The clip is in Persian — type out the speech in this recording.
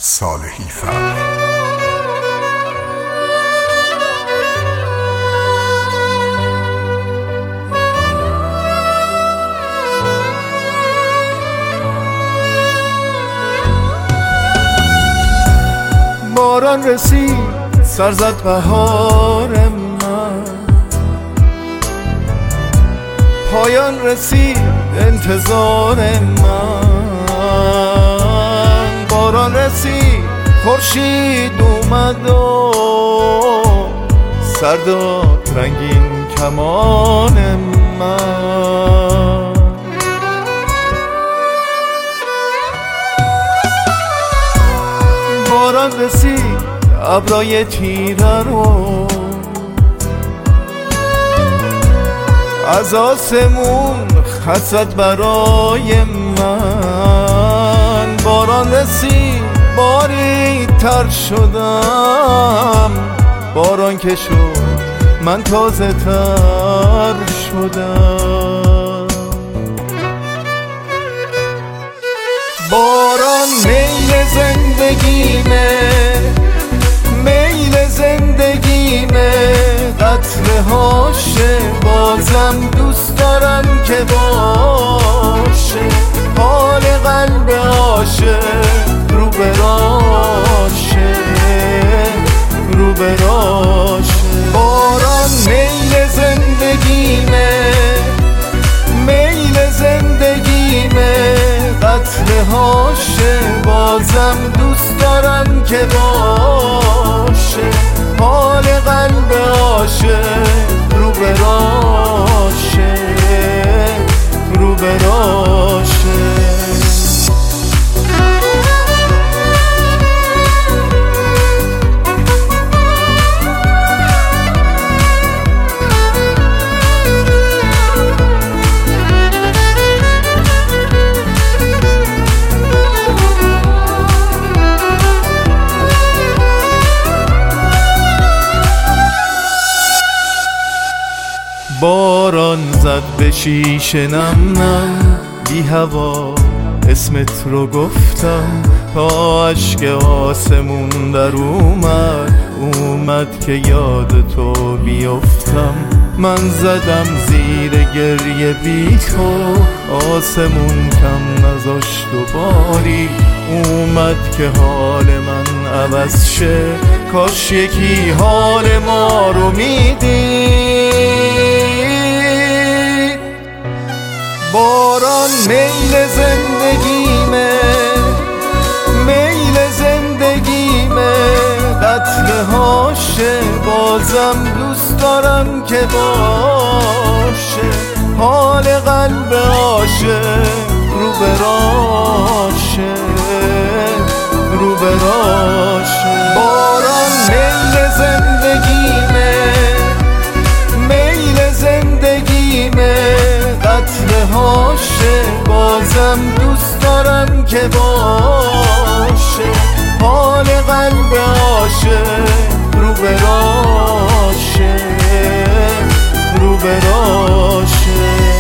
صالحی فرد. باران رسید سر زد بهار من، پایان رسید انتظار من. باران رسید خورشید اومد و سر داد رنگین کمان من. باران رسید ابرای تیره رو از آسمون خست برای من. باران رسید باری تر شدم، باران که شد من تازه تر شدم. باران میل زندگیمه، میل زندگیمه، قطرهاشه بازم دوست دارم که باشه. حال قلب عاشق رو براشه، رو براشه. باران میل زندگیمه، میل زندگیمه، قطرهاشه بازم دوست دارم که باشه. حال قلب عاشق رو براشه، رو براشه. باران زد به شیشه نم نم، بی هوا اسمت رو گفتم تا اشک آسمون در اومد که یاد تو بیفتم. من زدم زیر گریه بی تو، آسمون کم نذاشت و باری اومد که حال من عوض شه. کاش یکی حال ما رو میدید. باران میل زندگیمه، میل زندگیمه، قطرهاشه بازم دوست دارم که باشه. حال قلب عاشق رو براشه، رو براشه. باران میل زندگیمه، میل زندگیمه، قطرهاشه بازم دوست دارم که باشه. حال قلب عاشق رو براشه، رو براشه.